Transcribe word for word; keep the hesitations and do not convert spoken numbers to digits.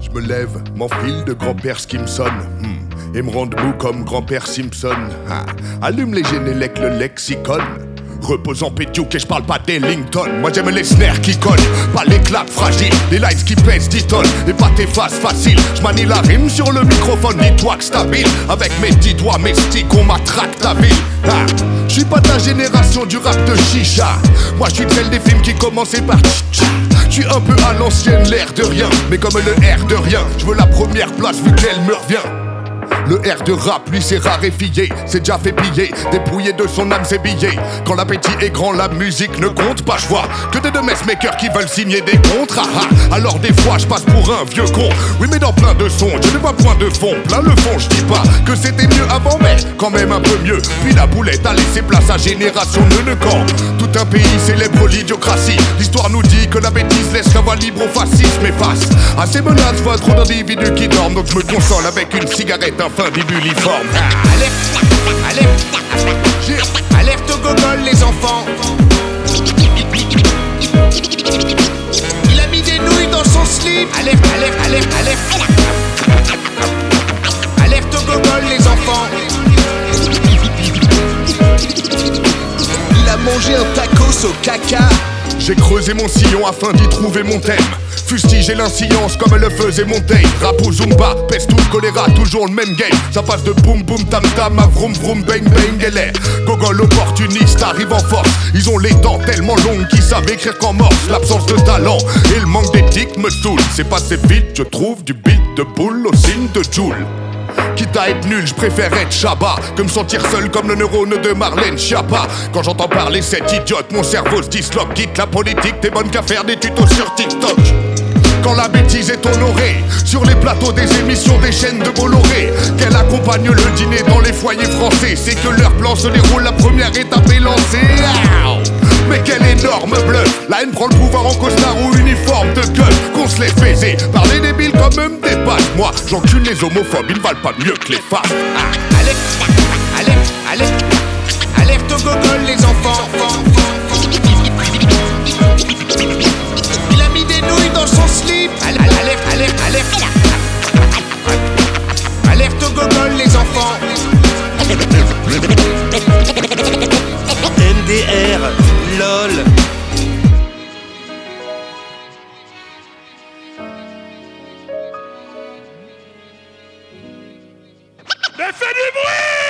Je me lève, m'enfile de grand-père Skimson hmm. Et me rende mou comme grand-père Simpson ah. Allume les génélec, le lexicon. Repose en pétiouk et je parle pas d'Ellington. Moi j'aime les snares qui collent, pas les claques fragiles. Les lines qui pèsent dix tonnes et pas tes faces faciles. J'manie la rime sur le microphone, dis-toi que stable. Avec mes dix doigts, mes sticks, on m'attraque ta ville ah. J'suis pas de la génération du rap de chicha. Moi j'suis de celle des films qui commençaient par tch-tch. J'suis un peu à l'ancienne, l'air de rien. Mais comme le R de rien, j'veux la première place vu qu'elle me revient. Le R de rap, lui, c'est raréfié, c'est déjà fait piller, dépouillé de son âme, c'est billets. Quand l'appétit est grand, la musique ne compte pas, je vois que des de mes makers qui veulent signer des contrats. Ah, alors des fois, je passe pour un vieux con. Oui, mais dans plein de sons, je ne vois point de fond. Plein le fond, je dis pas que c'était mieux avant, mais quand même un peu mieux. Puis la boulette a laissé place à génération de camp. Tout un pays célèbre l'idiocratie. L'histoire nous dit que la bêtise laisse la voie libre au fascisme. Et face à ces menaces, voit trop d'individus qui dorment. Donc je me console avec une cigarette infâme. Bibuliforme. Ah. Alerte, alerte, alerte au gogol les enfants. Il a mis des nouilles dans son slip. Alerte, alerte, alerte, alerte. Alerte au gogol les enfants. Il a mangé un tacos au caca. J'ai creusé mon sillon afin d'y trouver mon thème. Fustiger l'inscience comme le faisait Montaigne. Rap ou Zumba, peste ou le choléra, toujours le même game. Ça passe de boum boum tam tam à vroom vroom bang bang et Gogol opportuniste arrive en force. Ils ont les dents tellement longues qu'ils savent écrire qu'en morse. L'absence de talent et le manque d'éthique me saoule. C'est passé vite, je trouve du beat de boule au signe de Joule. Quitte à être nul, je préfère être Shabba que me sentir seul comme le neurone de Marlène Schiappa. Quand j'entends parler cette idiote, mon cerveau se disloque. Quitte la politique, t'es bonne qu'à faire des tutos sur TikTok. Quand la bêtise est honorée sur les plateaux des émissions des chaînes de Bolloré, qu'elle accompagne le dîner dans les foyers français, c'est que leur plan se déroule, la première étape est lancée. Mais quel énorme bluff. La haine prend le pouvoir en costard ou uniforme de gueule. Qu'on se laisse baiser par les débiles quand même dépasse. Moi j'encule les homophobes, ils valent pas mieux que les femmes ah. Alerte, alerte, alerte, alerte au gogol les enfants. Il a mis des nouilles dans son slip. Alerte, alerte, alerte. Alerte au gogol les enfants. M D R, lol. Mais fais du bruit!